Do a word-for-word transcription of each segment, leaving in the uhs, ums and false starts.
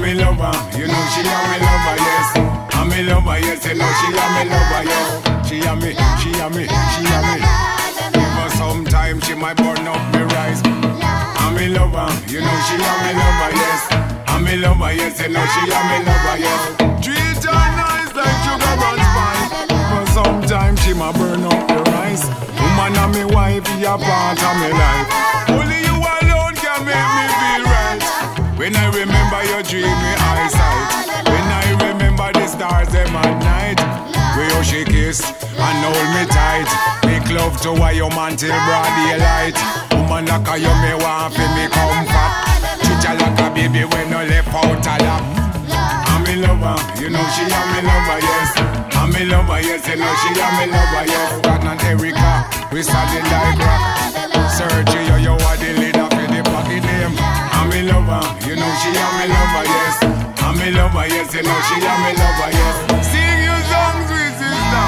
I'm in love her, you know she a me lover, yes. I'm in love her, yes, you know she a me lover, yo. She a me, she a me, she a me. Give her some time, she might burn up me rise. I'm in love her, you know she a me lover, yes. I'm in love her, yes, you know she a me lover, yes. Treat her nice like sugar and spice. But sometimes she might burn up the rice. Woman and me wife, be a part of me life. Only you alone can make me feel right. When I remember your dreamy eyesight, when I remember the stars them at night, where you she kissed and hold me tight, make love to a your man till broad daylight. Woman like a you me want for me comfort, treat her like a baby when no left out a lap. I'm in love her, you know she a me lover, yes. I'm in love her, yes, you know she a me lover, yes. God and Erica, we solid like rock. Sergio, you are the leader for the pocket name. I'm in love her, you know she a me lover, yes. I'm in love her, yes, you know she a me lover, yes. Sing your songs with sister.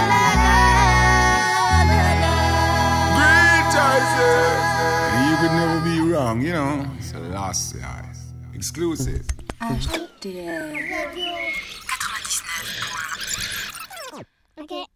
Great choices. You could never be wrong, you know. It's a last year. Exclusive. H D R. Okay.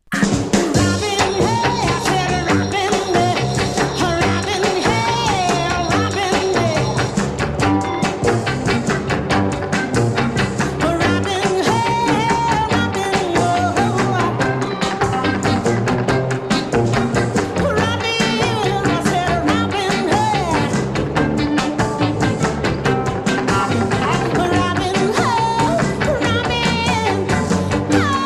Oh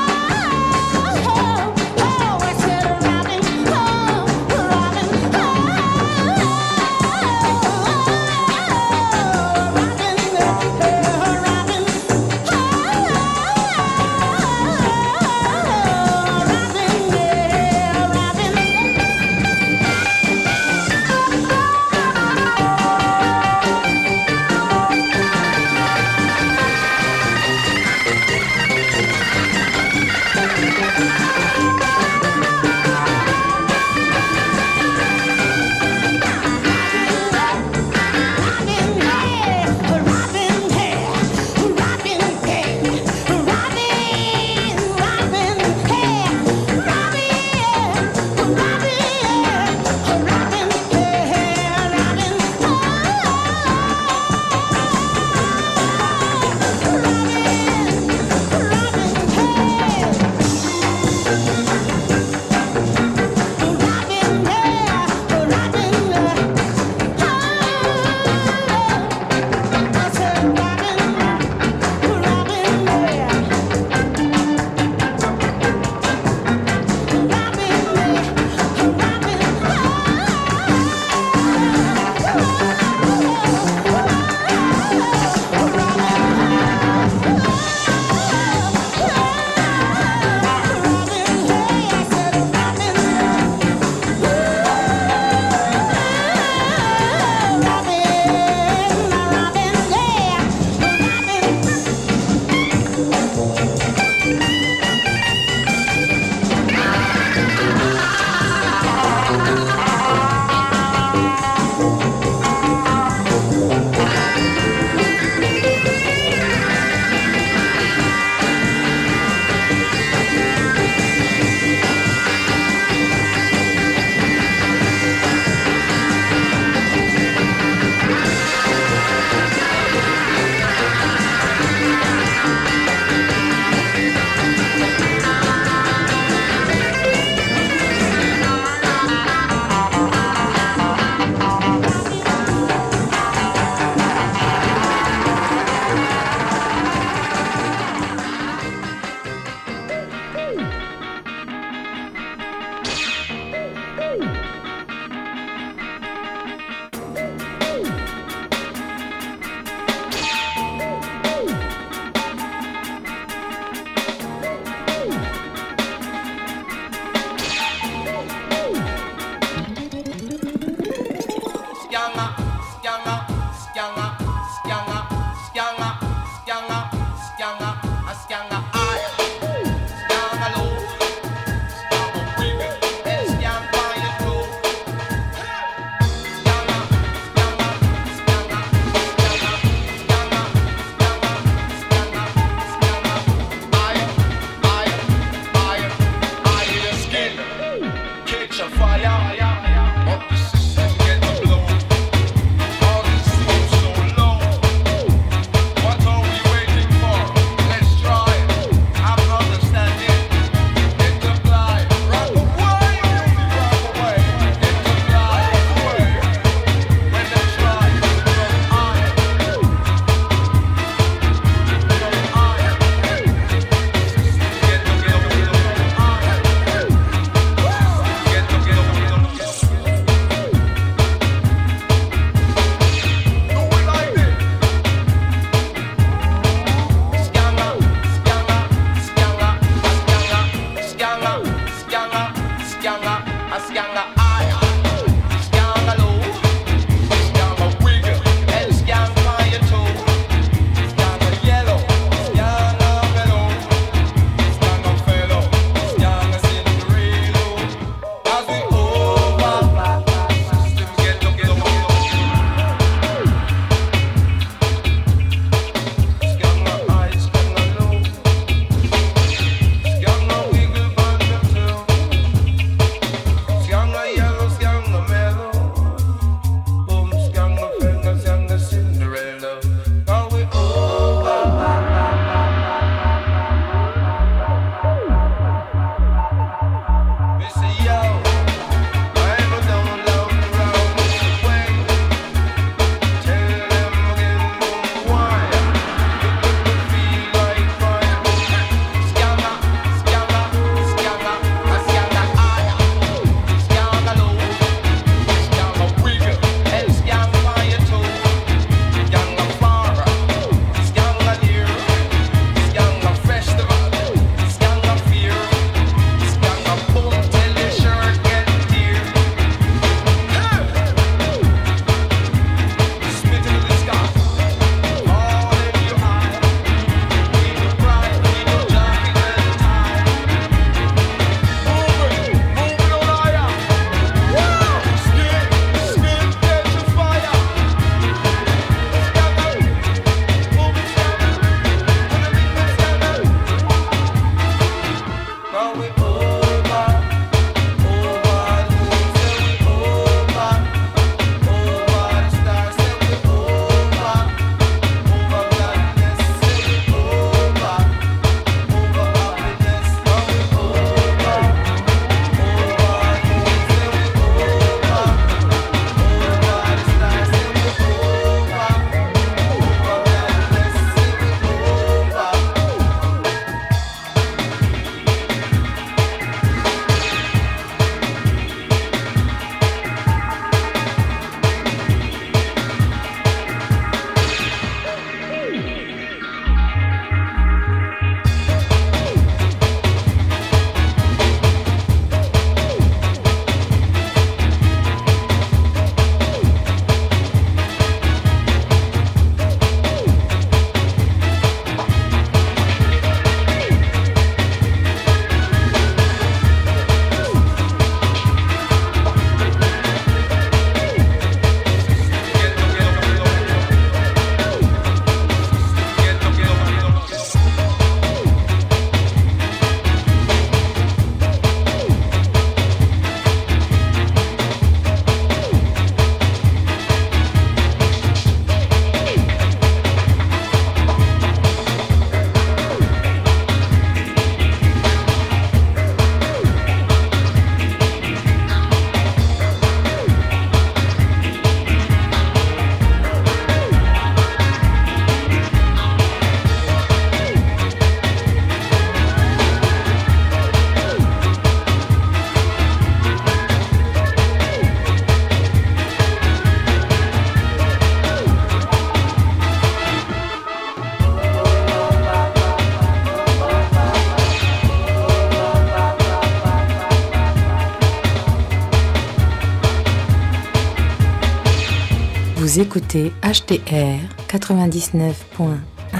Vous écoutez H T R quatre-vingt-dix-neuf point un.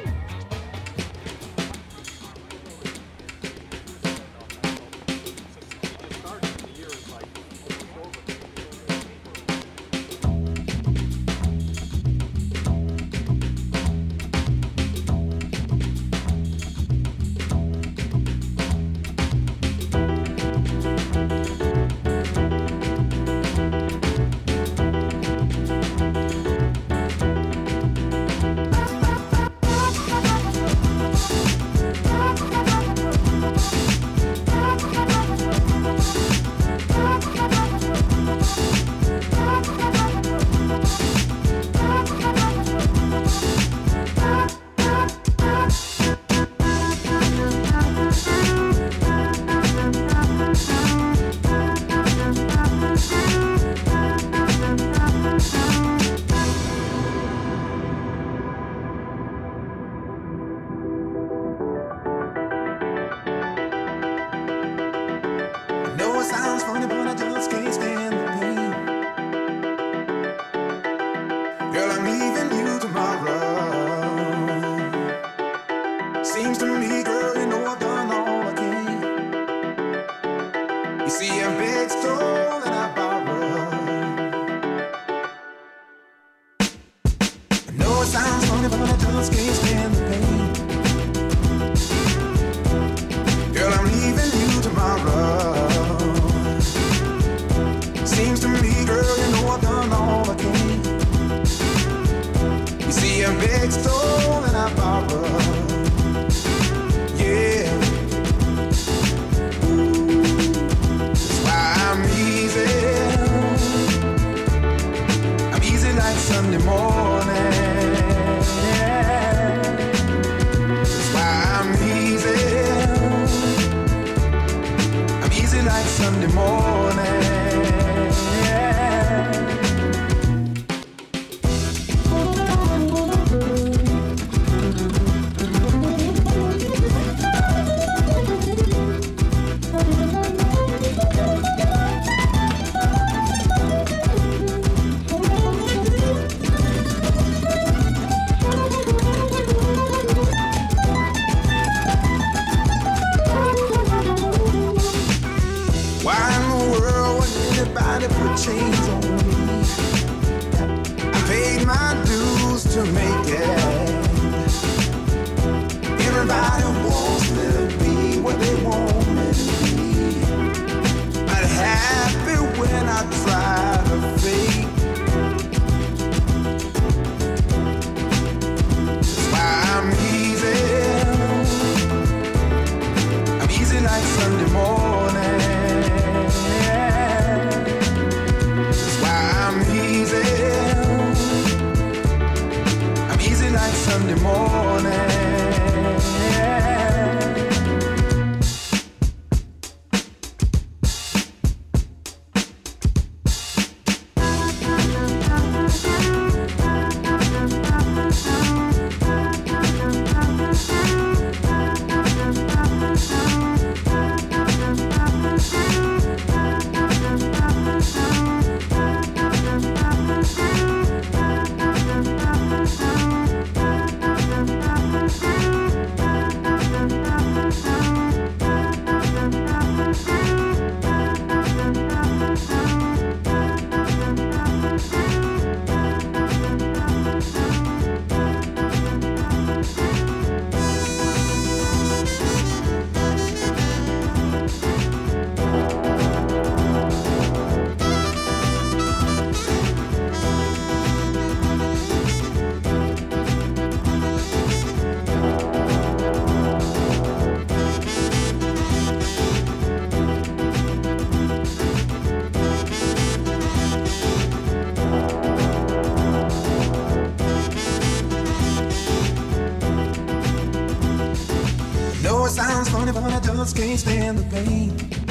Can't stand the pain.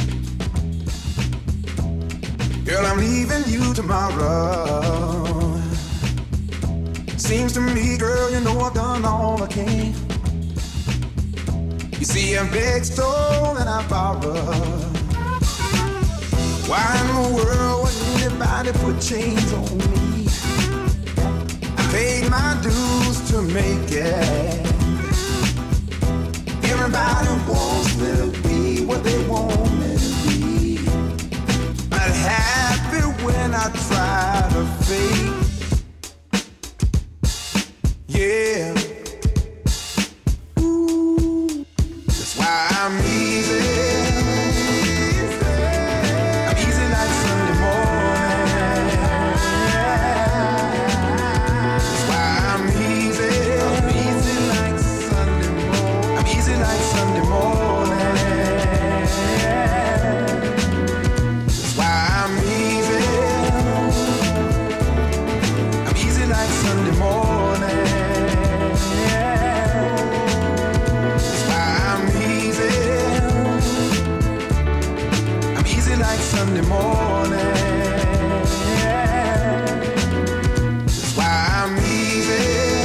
Girl, I'm leaving you tomorrow. Seems to me, girl, you know I've done all I can. You see, I begged, stole, and I borrowed. Why in the world would anybody put chains on me? paid my dues to make it. Everybody wants me to be what they want me to be. But happy when I try to fake. Yeah. Ooh. That's why I'm easy. I'm easy like Sunday morning. That's why I'm easy. I'm easy like Sunday morning. I'm easy like Sunday morning. That's why I'm easy. I'm easy like Sunday morning. Sunday morning. That's why I'm easy.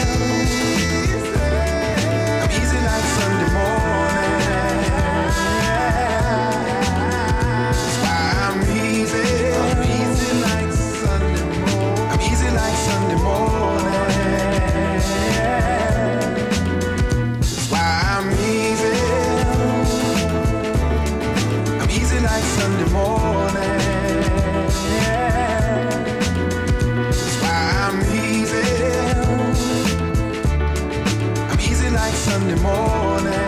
I'm easy like Sunday morning. That's why I'm easy. I'm easy like Sunday morning. I'm easy like Sunday morning. That's why I'm easy. I'm easy like Sunday morning. Sunday morning.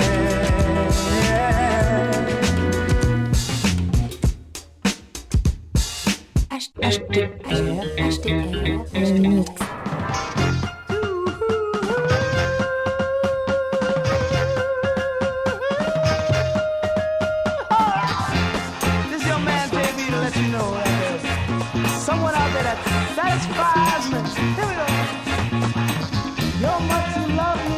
H T R, H T R, H T R, mix. This young man paid me to let you know that there's someone out there that satisfies me. Here we go. You're much too lovely.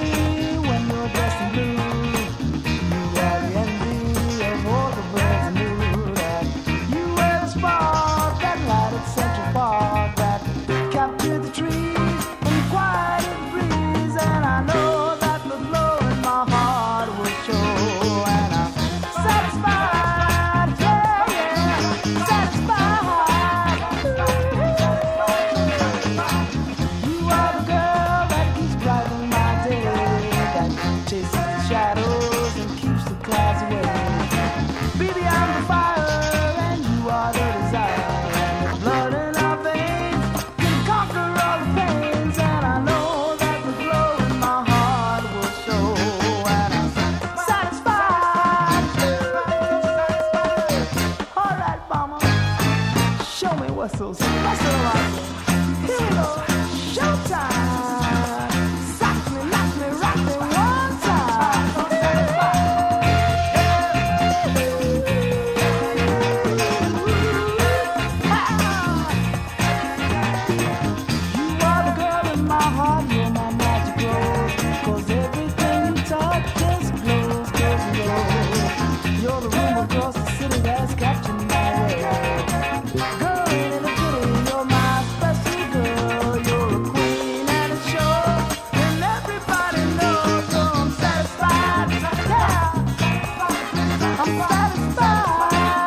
So special about it. Here we go, showtime. Sock me, lock me, rock me one time. You are the girl in my heart, you're my magic rose. 'Cause everything you touch just glows, glows, glows. You're the room across the city that's captured my way. Girl, you're my special girl, you're a queen and a show, and everybody knows I'm satisfied, yeah, I'm satisfied.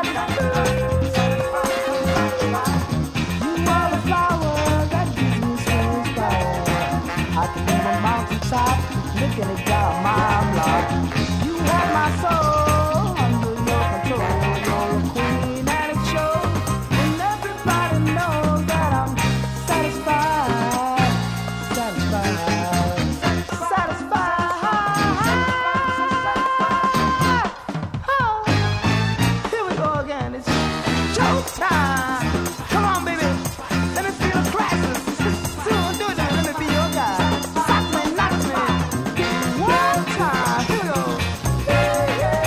You are the flower that gives me strange power. I can be a mountaintop, looking it down my block. You have my soul under your control, you're a queen and a show, and everybody knows that I'm satisfied, satisfied, satisfied. Oh, here we go again. It's showtime. Come on, baby. Let me feel the crashes. Soon do that. Let me be your guy. Sock me, knock me. One time. Here we go. Yeah, yeah.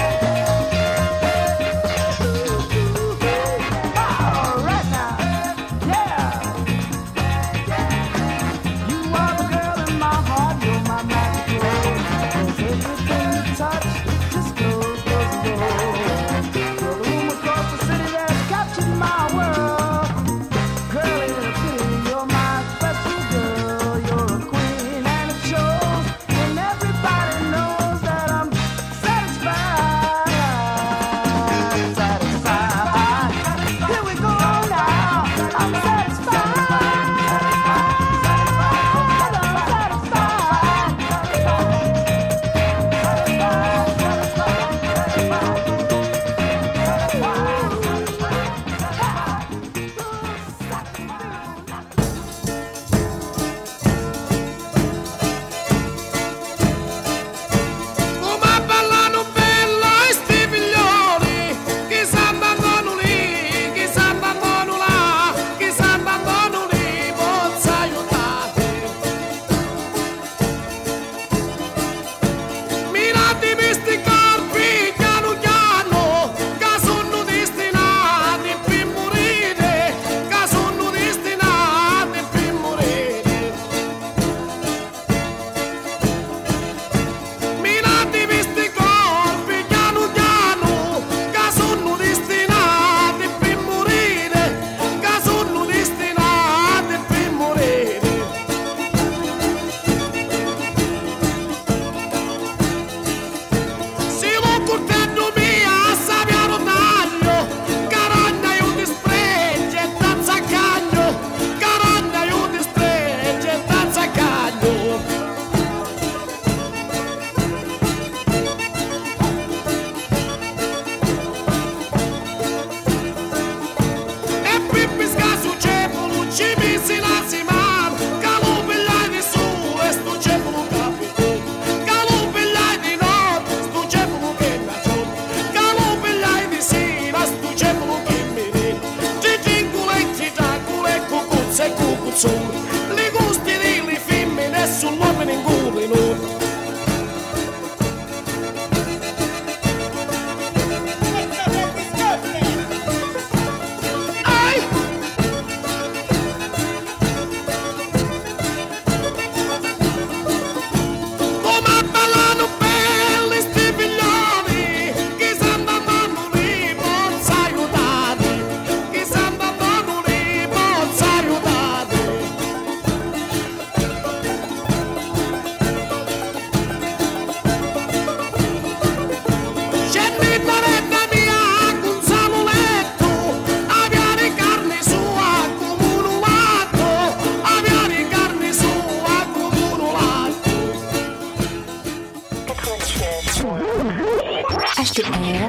H T R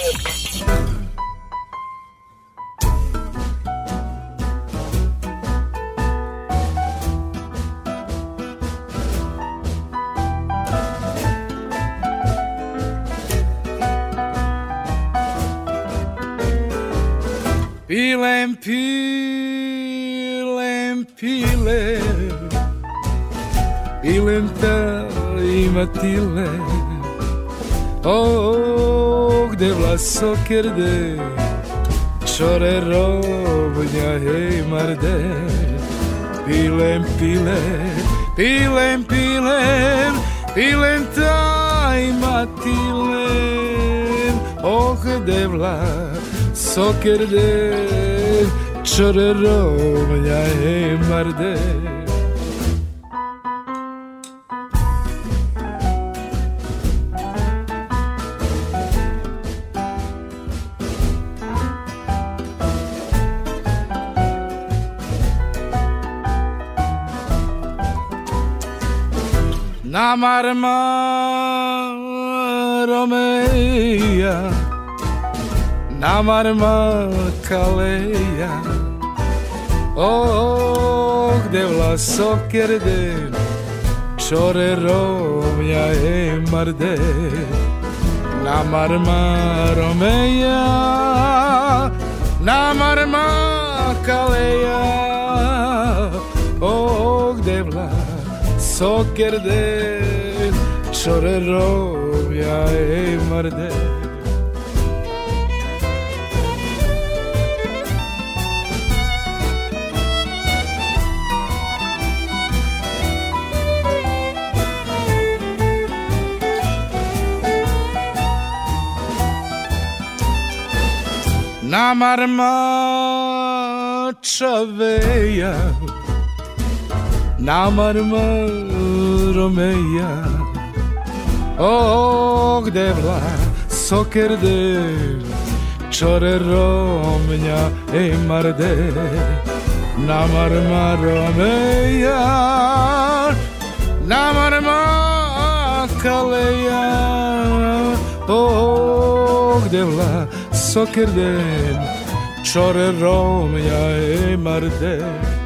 Pilem, pilem, pilem, pilem ta imatile. Oh, gde vlasokerde, čore robnja hej marde. Pilem, pilem, pilem, pilem, pilem ta imatile. Oh, gde vlasokerde, čore robnja hej marde. Namarma Romeja, namarma Kaleja. Oh, gde vlasokerde, čore romja e marde. Namarma Romeja, namarma Kaleja. Oh, gde vlasokerde, Sokerde, čore robja e marde. Namarma čaveja, namarma Romeja. Oh, gde vlasokerde, čore romnja e marde. Namarma Romeja, namarma Kaleja. Oh, gde vlasokerde, čore romnja e marde.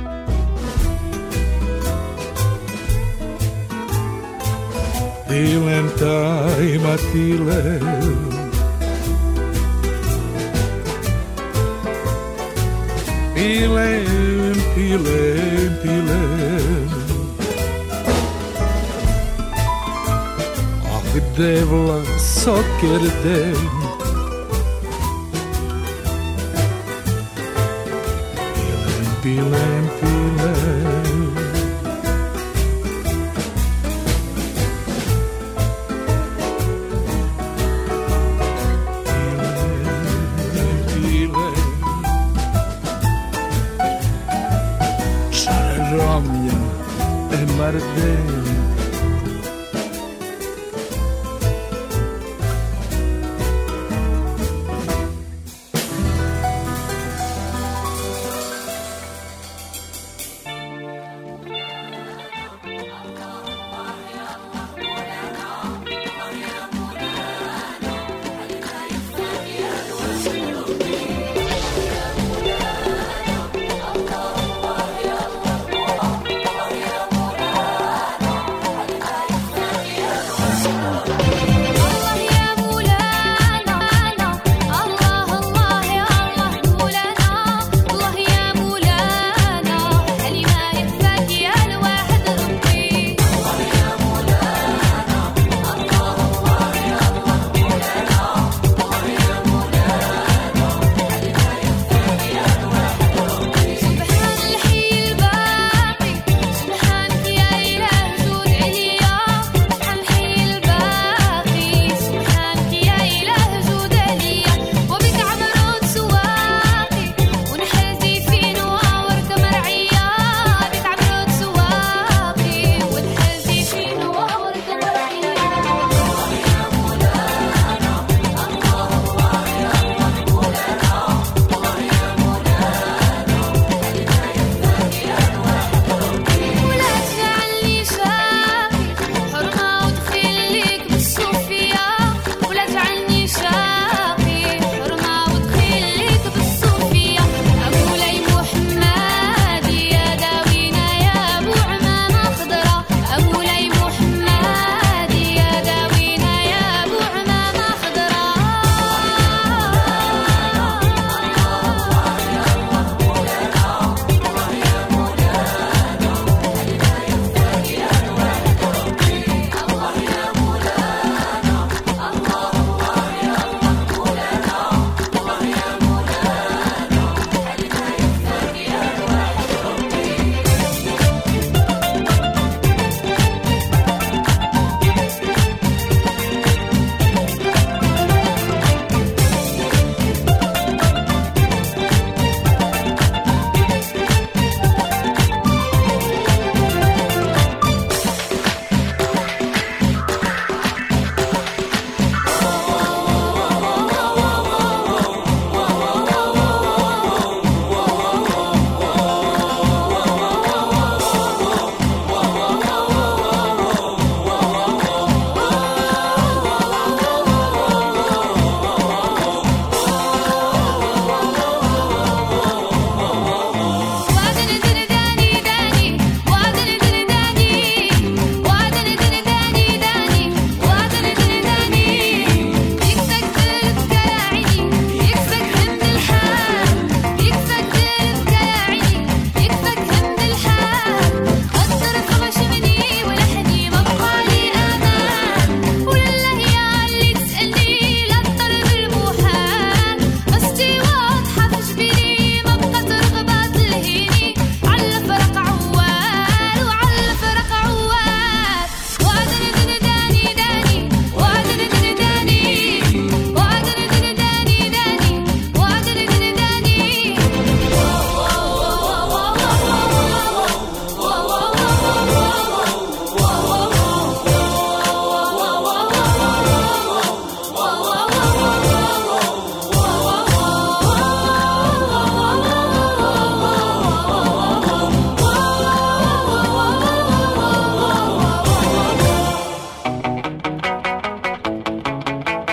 Pilem ta imatile, pilem, pilem, pilem. Ah, gde vlasokerde, pilem, pilem, pilem. Marde.